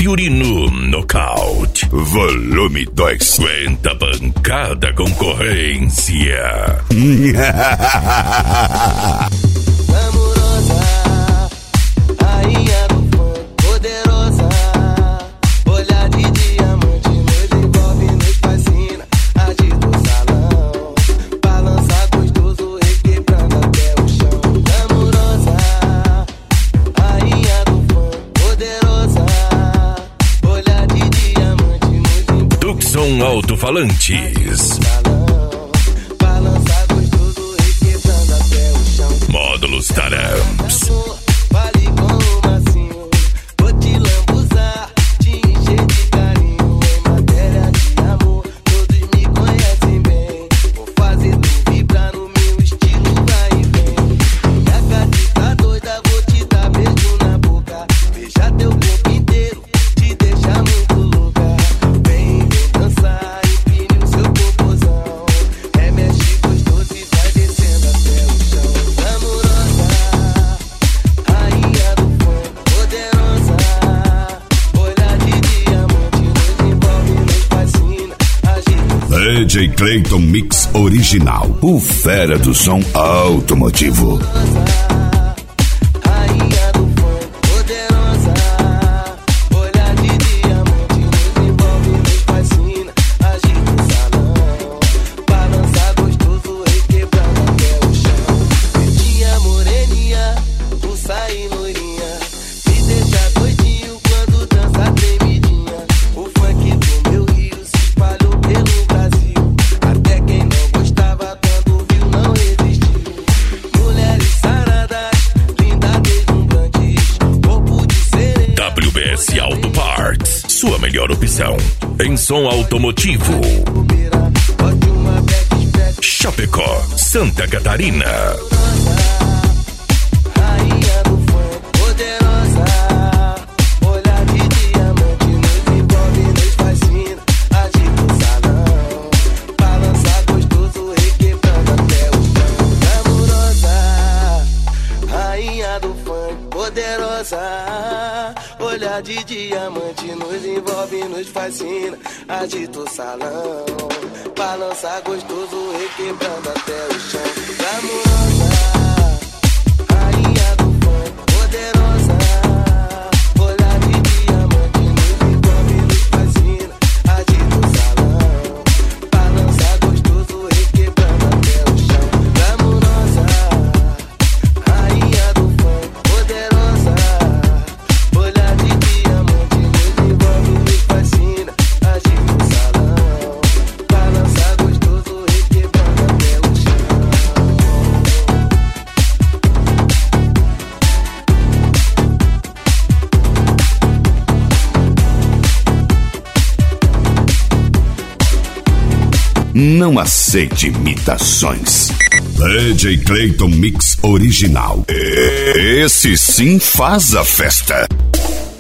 Fury no nocaute. Volume 2. Aguenta pancada, concorrência. Amorosa, rainha do funk, poderosa. Olhar de diamante, nos envolve, nos fascina. Agita o salão, balança gostoso, requebrando até o chão. Amorosa, rainha do funk, poderosa. Olhar de diamante, nos envolve. Tucson Alto-Falantes. Módulos Taramps. Fale com o macio, vou te lambuzar, te encher de carinho. Em matéria de amor, todos me conhecem bem. Vou fazer tu vibrar no meu estilo, vai e vem. Minha gatita doida, vou te dar beijo na boca. Beijar teu corpo inteiro, te deixar muito louca. Vem dançar, empine o seu popozão. Remexe gostoso e vai descendo até o chão. Amorosa, rainha do funk, poderosa. Olhar de diamante, nos envolve, nos fascina. Agita DJ Clayton Mix Original. O fera do som automotivo. rainha do funk, poderosa. Olhar de diamante, nos envolve, nos fascina. Agita o salão, balança gostoso, requebrando até o chão. Pretinha, moreninha, tu sai loirinha. Me deixa doidinho quando dança tremidinha. O funk do meu Rio se espalhou pelo Brasil. Até quem não gostava quando viu não resistiu. Mulheres saradas, linda deslumbrantes, corpo de sereia. WBS Auto Parts. Sua melhor opção em som automotivo. Bote uma backpack. Chapecó, Santa Catarina. Rainha do funk, poderosa. Olhar de diamante, nos envolve, nos fascina. Agita o salão, balança gostoso, requebrando até o chão. Amorosa, rainha do funk, poderosa. Olhar de diamante, nos envolve, nos fascina. Agita o salão, balança gostoso, requebrando até o chão. Amorosa, rainha do funk, poderosa. Olhar de diamante, nos envolve, nos fascina. Agita o salão, balança gostoso, requebrando até o chão. Amorosa, rainha do funk, poderosa. Olhar de diamante, nos envolve, nos fascina. Agita o salão, balança gostoso, requebrando até o chão. Não aceite imitações. DJ Clayton Mix Original. Esse sim faz a festa.